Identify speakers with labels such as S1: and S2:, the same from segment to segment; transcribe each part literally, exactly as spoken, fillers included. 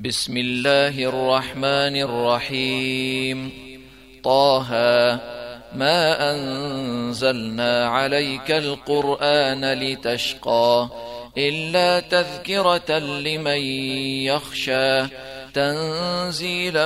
S1: بسم الله الرحمن الرحيم. طه ما أنزلنا عليك القرآن لتشقى إلا تذكرة لمن يخشى تنزيلا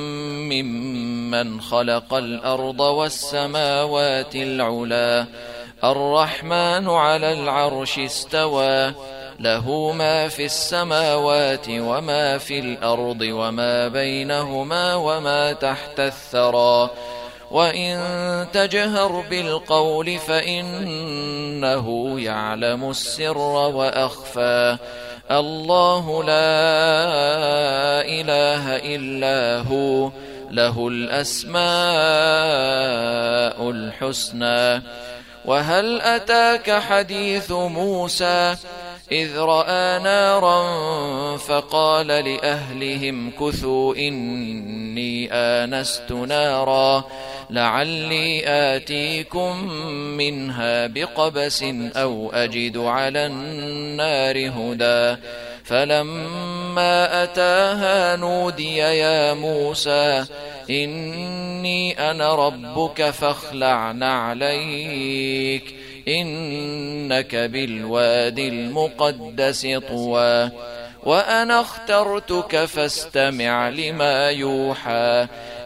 S1: ممن خلق الأرض والسماوات العلا الرحمن على العرش استوى له ما في السماوات وما في الأرض وما بينهما وما تحت الثرى وإن تجهر بالقول فإنه يعلم السر وأخفى الله لا إله إلا هو له الأسماء الحسنى. وهل أتاك حديث موسى إذ رأى نارا فقال لأهلهم كثوا إني آنست نارا لعلي آتيكم منها بقبس أو أجد على النار هدى فلما أتاها نودي يا موسى إني أنا ربك فاخلع نعليك إنك بالواد المقدس طوى وأنا اخترتك فاستمع لما يوحى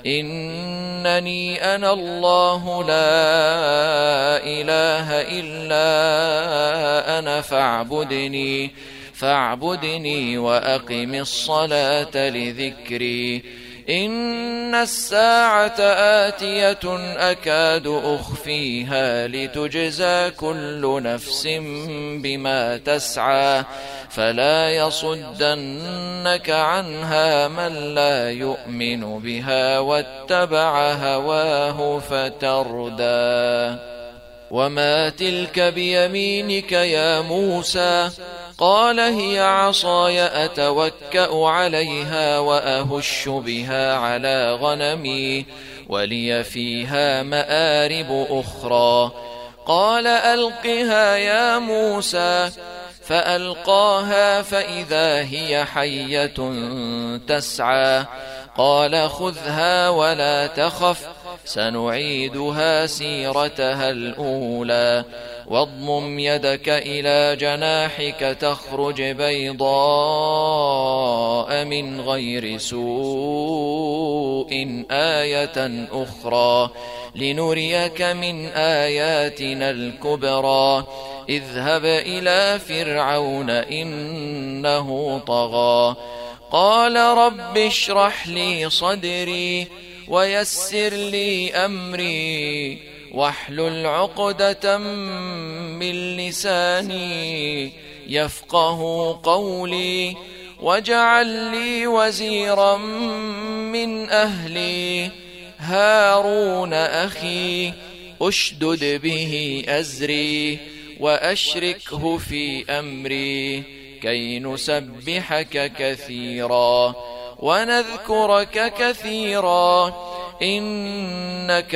S1: إنني أنا الله لا إله إلا أنا فاعبدني فاعبدني وأقم الصلاة لذكري إن الساعة آتية أكاد أخفيها لتجزى كل نفس بما تسعى فلا يصدنك عنها من لا يؤمن بها واتبع هواه فتردى. وما تلك بيمينك يا موسى قال هي عصاي أتوكأ عليها وأهش بها على غنمي ولي فيها مآرب أخرى قال ألقها يا موسى فألقاها فإذا هي حية تسعى قال خذها ولا تخف سنعيدها سيرتها الأولى واضمم يدك إلى جناحك تخرج بيضاء من غير سوء آية أخرى لنريك من آياتنا الكبرى اذهب إلى فرعون إنه طغى قال رب اشرح لي صدري ويسر لي أمري واحلل عقدة من لساني يفقه قولي واجعل لي وزيرا من أهلي هارون أخي أشدد به أزري وأشركه في أمري كي نسبحك كثيرا ونذكرك كثيرا إنك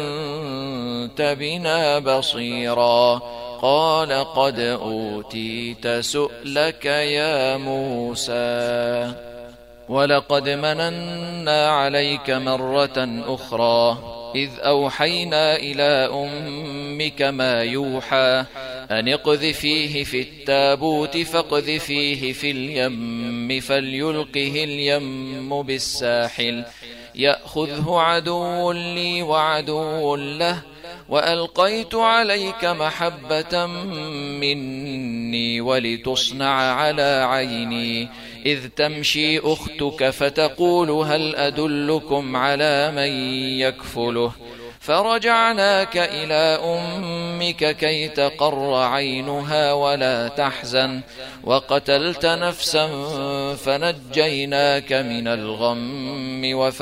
S1: كنت بنا بصيرا قال قد أوتيت سؤلك يا موسى ولقد مننا عليك مرة أخرى إذ أوحينا إلى أمك ما يوحى أن اقذفيه في التابوت فاقذفيه في اليم فليلقه اليم بالساحل يأخذه عدو لي وعدو له وألقيت عليك محبة مني ولتصنع على عيني إذ تمشي أختك فتقول هل أدلكم على من يكفله فرجعناك إلى أمك كي تقر عينها ولا تحزن وقتلت نفسا فنجيناك من الغم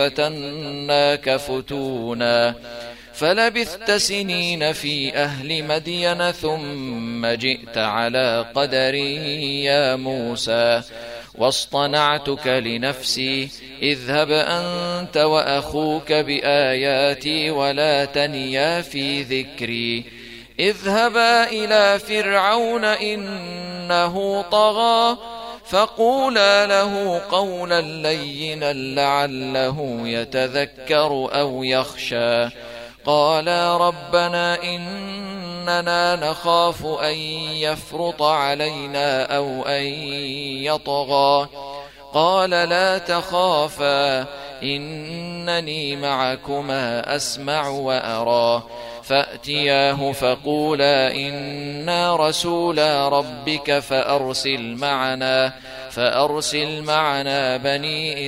S1: وفتناك فتونا فلبثت سنين في أهل مدين ثم جئت على قدر يا موسى واصطنعتك لنفسي اذهب أنت وأخوك بآياتي ولا تنيا في ذكري اذهبا إلى فرعون إنه طغى فقولا له قولا لينا لعله يتذكر أو يخشى. قالا ربنا إننا نخاف أن يفرط علينا أو أن يطغى. قال لا تخافا إنني معكما أسمع وأرى. فأتياه فقولا إنا رسولا ربك فأرسل معنا فأرسل معنا بني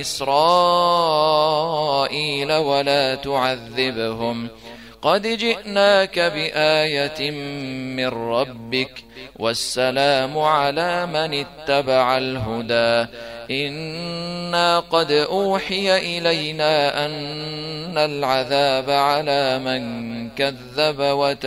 S1: إسرائيل ولا تعذبهم قد جئناك بآية من ربك والسلام على من اتبع الهدى. إنا قد أوحي إلينا أن العذاب على من كذب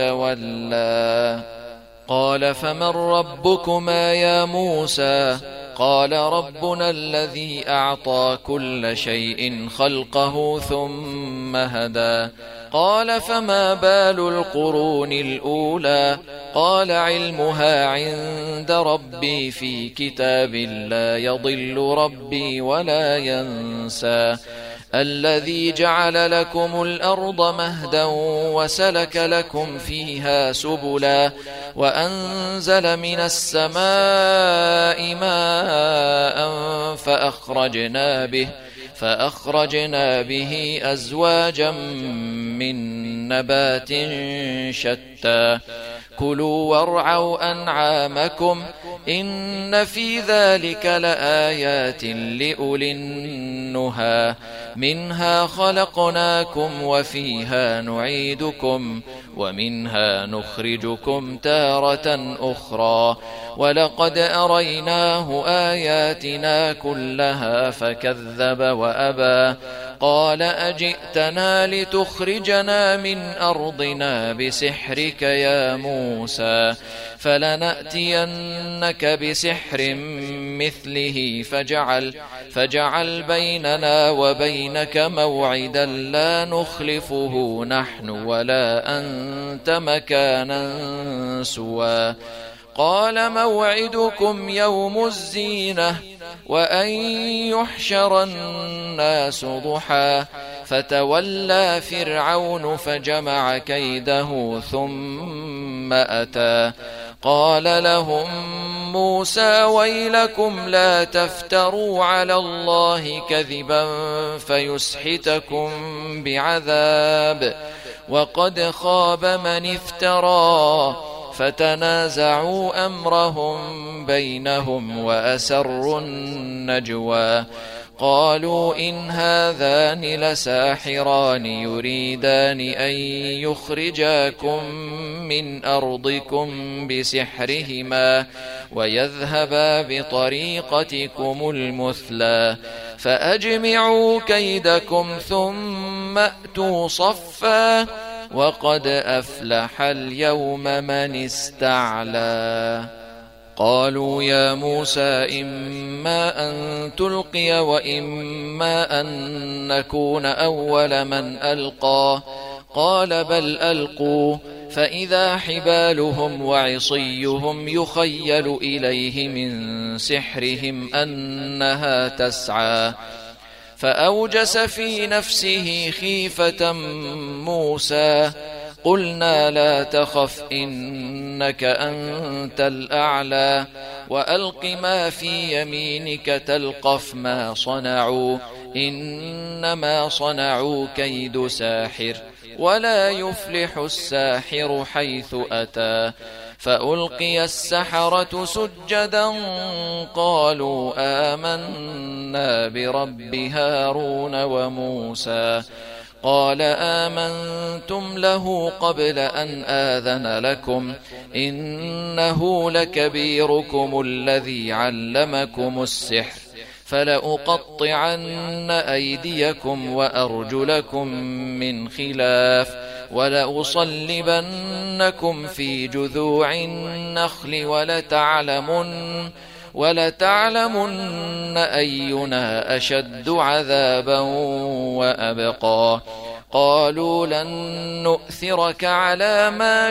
S1: وتولى. قال فمن ربكما يا موسى؟ قال ربنا الذي أعطى كل شيء خلقه ثم هدى. قال فما بال القرون الأولى؟ قال علمها عند ربي في كتاب لا يضل ربي ولا ينسى. الذي جعل لكم الأرض مهدا وسلك لكم فيها سبلا وأنزل من السماء ماء فأخرجنا به فأخرجنا به أزواجا من نبات شتى. كلوا وارعوا أنعامكم إن في ذلك لآيات لأولي النهى. منها خلقناكم وفيها نعيدكم ومنها نخرجكم تارة أخرى. ولقد أريناه آياتنا كلها فكذب وأبى. قال أجئتنا لتخرجنا من أرضنا بسحرك يا موسى؟ فلنأتينك بسحر مثله فاجعل, فاجعل بيننا وبينك موعدا لا نخلفه نحن ولا أنت مكانا سوى. قال موعدكم يوم الزينة وأن يحشر الناس ضحى. فتولى فرعون فجمع كيده ثم أتى. قال لهم موسى ويلكم لا تفتروا على الله كذبا فيسحتكم بعذاب وقد خاب من افترى. فتنازعوا أمرهم بينهم وأسروا النجوى. قالوا إن هذان لساحران يريدان أن يخرجاكم من أرضكم بسحرهما ويذهبا بطريقتكم المثلى. فأجمعوا كيدكم ثم أتوا صفا وقد أفلح اليوم من استعلى. قالوا يا موسى إما أن تلقي وإما أن نكون أول من ألقى. قال بل ألقوا. فإذا حبالهم وعصيهم يخيل إليه من سحرهم أنها تسعى. فأوجس في نفسه خيفة موسى. قلنا لا تخف إنك أنت الأعلى وألق ما في يمينك تلقف ما صنعوا إنما صنعوا كيد ساحر ولا يفلح الساحر حيث أتى. فألقي السحرة سجدا قالوا آمنا برب هارون وموسى. قال آمنتم له قبل أن آذن لكم إنه لكبيركم الذي علمكم السحر فلأقطعن أيديكم وأرجلكم من خلاف ولأصلبنكم في جذوع النخل ولتعلمن ولتعلمن أينا أشد عذابا وأبقى. قالوا لن نؤثرك على ما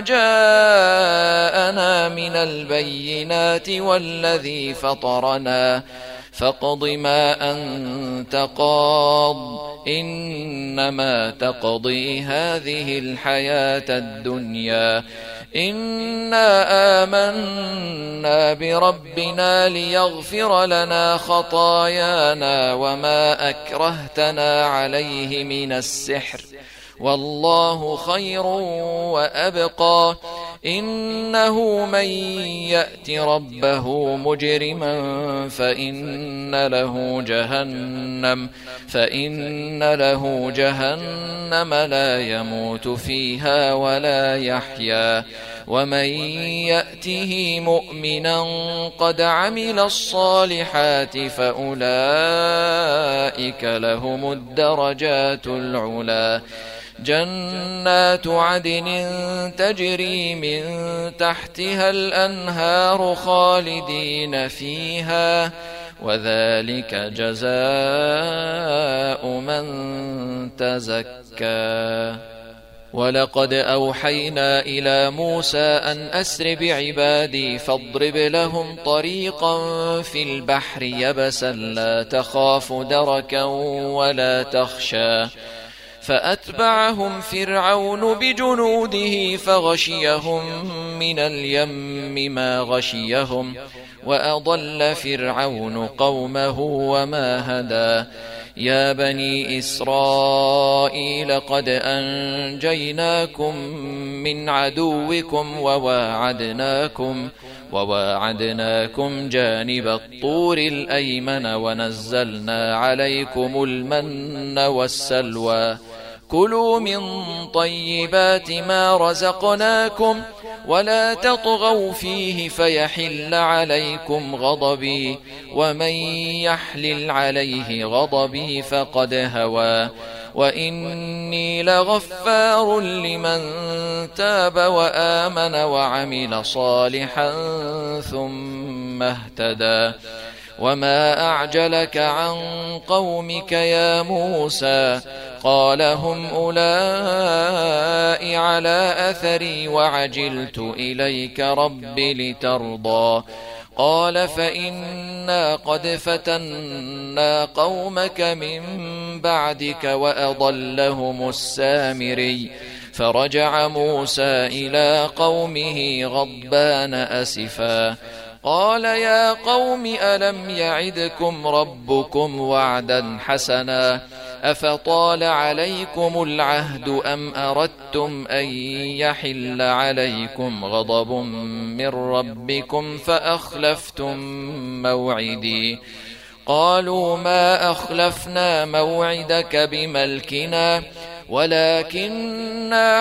S1: جاءنا من البينات والذي فطرنا فاقض ما أنت قاض إنما تقضي هذه الحياة الدنيا إنا آمنا بربنا ليغفر لنا خطايانا وما أكرهتنا عليه من السحر والله خير وأبقى إنه من يأت ربه مجرما فإن له جهنم فإن له جهنم لا يموت فيها ولا يحيا ومن يأته مؤمنا قد عمل الصالحات فأولئك لهم الدرجات العلى جنات عدن تجري من تحتها الأنهار خالدين فيها وذلك جزاء من تزكى ولقد أوحينا إلى موسى أن أسر بعبادي فاضرب لهم طريقا في البحر يبسا لا تخاف دركا ولا تخشى فأتبعهم فرعون بجنوده فغشيهم من اليم ما غشيهم وأضل فرعون قومه وما هدى يا بني إسرائيل قد أنجيناكم من عدوكم وواعدناكم وواعدناكم جانب الطور الأيمن ونزلنا عليكم المن والسلوى كلوا من طيبات ما رزقناكم ولا تطغوا فيه فيحل عليكم غضبي ومن يحلل عليه غضبي فقد هوى وإني لغفار لمن تاب وآمن وعمل صالحا ثم اهتدى وما أعجلك عن قومك يا موسى قال هم أولئك على أثري وعجلت إليك رب لترضى قال فإنا قد فتنا قومك من بعدك وأضلهم السامري فرجع موسى إلى قومه غضبان أسفا قال يا قوم ألم يعدكم ربكم وعدا حسنا أفطال عليكم العهد أم أردتم أن يحل عليكم غضب من ربكم فأخلفتم موعدي قالوا ما أخلفنا موعدك بملكنا ولكننا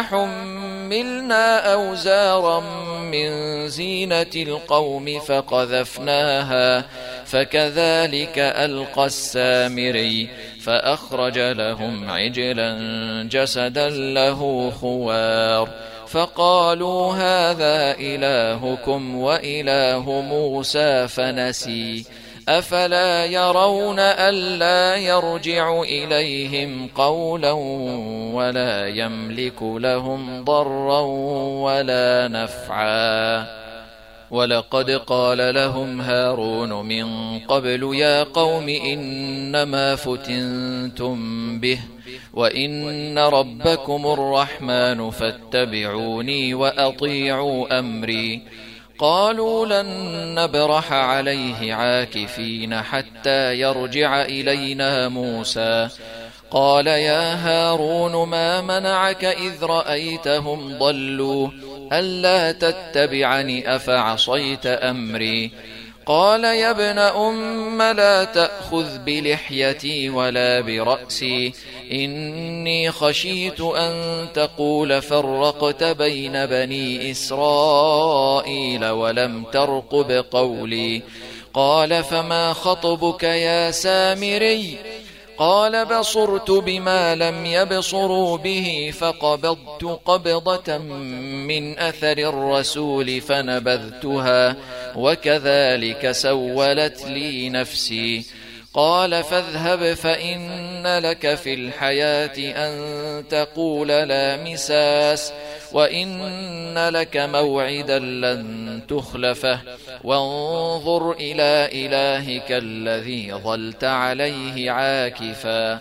S1: حملنا أوزارا من زينة القوم فقذفناها فكذلك ألقى السامري فأخرج لهم عجلا جسدا له خوار فقالوا هذا إلهكم وإله موسى فنسي أفلا يرون ألا يرجع إليهم قولا ولا يملك لهم ضرا ولا نفعا ولقد قال لهم هارون من قبل يا قوم إنما فتنتم به وإن ربكم الرحمن فاتبعوني وأطيعوا أمري قالوا لن نبرح عليه عاكفين حتى يرجع إلينا موسى قال يا هارون ما منعك إذ رأيتهم ضلوا ألا تتبعني أفعصيت أمري قال يا ابن أم لا تأخذ بلحيتي ولا برأسي إني خشيت أن تقول فرقت بين بني إسرائيل ولم ترقب قولي قال فما خطبك يا سامري قال بصرت بما لم يبصروا به فقبضت قبضة من أثر الرسول فنبذتها وكذلك سولت لي نفسي قال فاذهب فإن لك في الحياة أن تقول لا مساس وإن لك موعدا لن تخلفه وانظر إلى إلهك الذي ظلت عليه عاكفا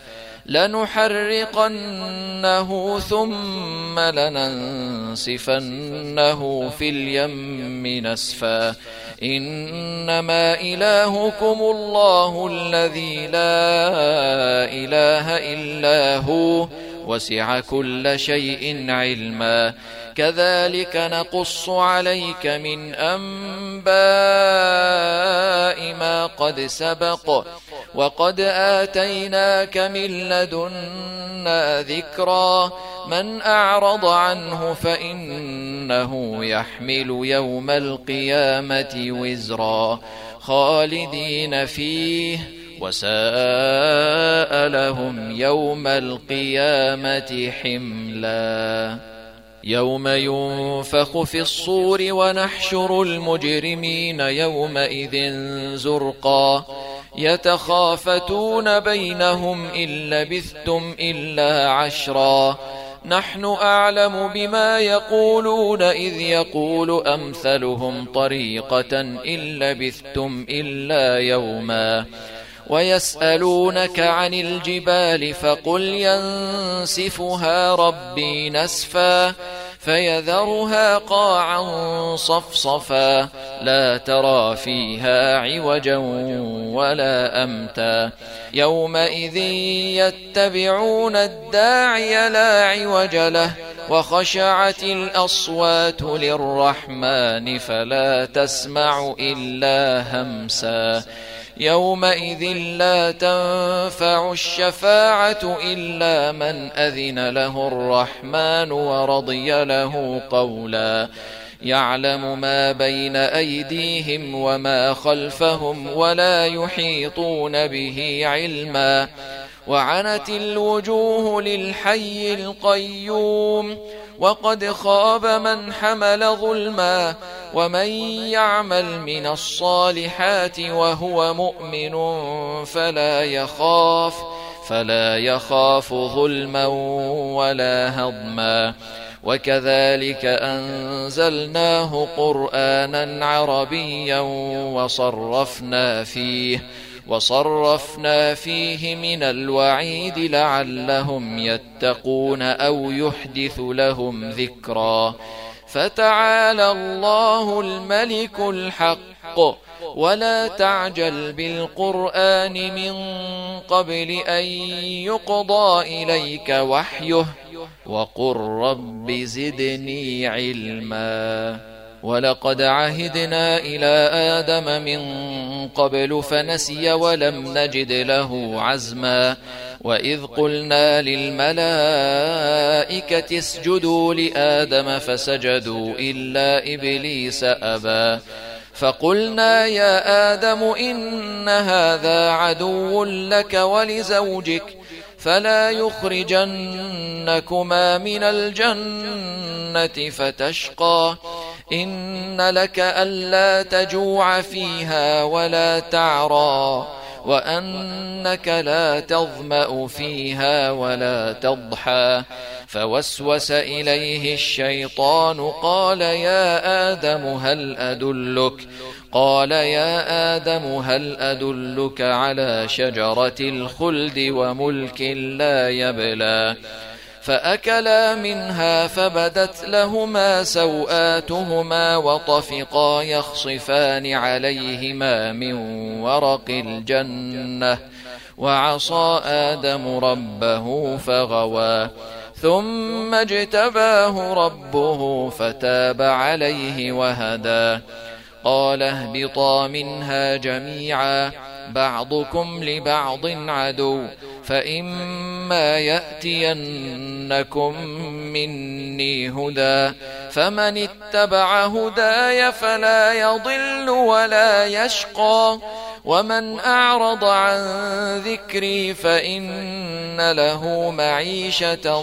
S1: لنحرقنه ثم لننسفنه في اليم نسفا إنما إلهكم الله الذي لا إله إلا هو وسع كل شيء علما كذلك نقص عليك من أنباء ما قد سبق وقد آتيناك من لدنا ذكرا من أعرض عنه فإنه يحمل يوم القيامة وزرا خالدين فيه وساء لهم يوم القيامة حملا يوم ينفخ في الصور ونحشر المجرمين يومئذ زرقا يتخافتون بينهم إن لبثتم إلا عشرا نحن أعلم بما يقولون إذ يقول أمثلهم طريقة إن لبثتم إلا يوما ويسألونك عن الجبال فقل ينسفها ربي نسفا فيذرها قاعا صفصفا لا ترى فيها عوجا ولا أمتا يومئذ يتبعون الداعي لا عوج له وخشعت الأصوات للرحمن فلا تسمع إلا همسا يومئذ لا تنفع الشفاعة إلا من أذن له الرحمن ورضي له قولا يعلم ما بين أيديهم وما خلفهم ولا يحيطون به علما وعنت الوجوه للحي القيوم وقد خاب من حمل ظلما ومن يعمل من الصالحات وهو مؤمن فلا يخاف فلا يخاف ظلما ولا هضما وكذلك أنزلناه قرآنا عربيا وصرفنا فيه وصرفنا فيه من الوعيد لعلهم يتقون أو يحدث لهم ذكرا فتعالى الله الملك الحق ولا تعجل بالقرآن من قبل أن يقضى إليك وحيه وقل رب زدني علما ولقد عهدنا إلى آدم من قبل فنسي ولم نجد له عزما وإذ قلنا للملائكة اسجدوا لآدم فسجدوا إلا إبليس أبى فقلنا يا آدم إن هذا عدو لك ولزوجك فلا يخرجنكما من الجنة فتشقى إن لك ألا تجوع فيها ولا تعرى وأنك لا تظمأ فيها ولا تضحى فوسوس إليه الشيطان قال يا آدم هل أدلك قال يا آدم هل أدلك على شجرة الخلد وملك لا يبلى فأكلا منها فبدت لهما سوآتهما وطفقا يخصفان عليهما من ورق الجنة وعصى آدم ربه فغوى ثم اجتباه ربه فتاب عليه وهدى قال اهبطا منها جميعا بعضكم لبعض عدو فإما يأتينكم مني هدى فمن اتبع هداي فلا يضل ولا يشقى ومن أعرض عن ذكري فإن له معيشة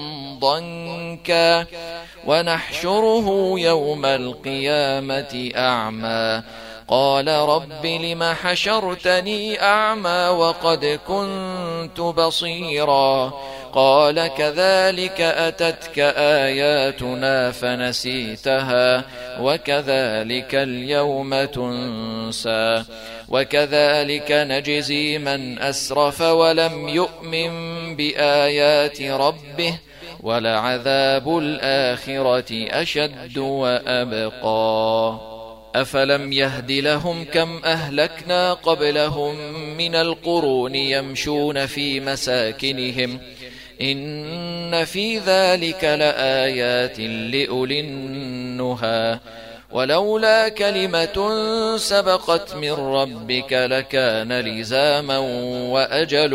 S1: ضنكا ونحشره يوم القيامة أعمى قال رب لم حشرتني أعمى وقد كنت بصيرا قال كذلك أتتك آياتنا فنسيتها وكذلك اليوم تنسى وكذلك نجزي من أسرف ولم يؤمن بآيات ربه ولعذاب الآخرة أشد وأبقى أفلم يهد لهم كم أهلكنا قبلهم من القرون يمشون في مساكنهم إن في ذلك لآيات لأولي النهى ولولا كلمة سبقت من ربك لكان لزاما وأجل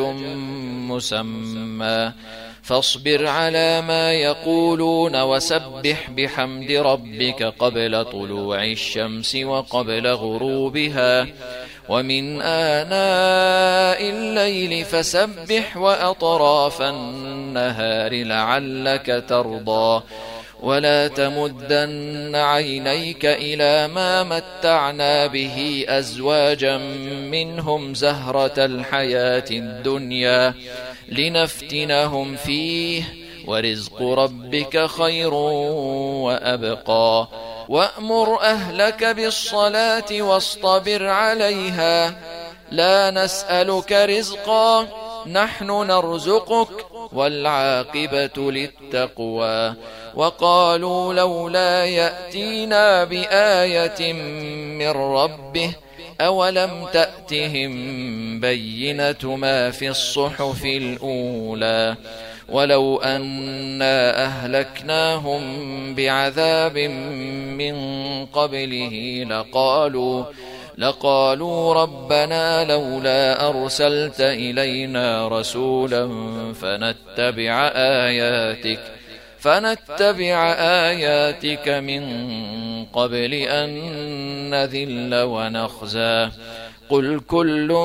S1: مسمى فاصبر على ما يقولون وسبح بحمد ربك قبل طلوع الشمس وقبل غروبها ومن آناء الليل فسبح وأطراف النهار لعلك ترضى ولا تمدن عينيك إلى ما متعنا به أزواجا منهم زهرة الحياة الدنيا لنفتنهم فيه ورزق ربك خير وأبقى وأمر أهلك بالصلاة واصطبر عليها لا نسألك رزقا نحن نرزقك والعاقبة للتقوى وقالوا لولا يأتينا بآية من ربه أولم تأتهم بينة ما في الصحف الأولى ولو أنا أهلكناهم بعذاب من قبله لقالوا لقالوا ربنا لولا أرسلت إلينا رسولا فنتبع آياتك فنتبع آياتك من قبل أن نذل ونخزى قل كل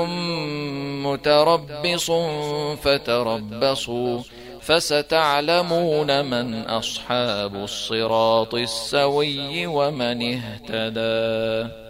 S1: متربص فتربصوا فستعلمون من أصحاب الصراط السوي ومن اهتدى.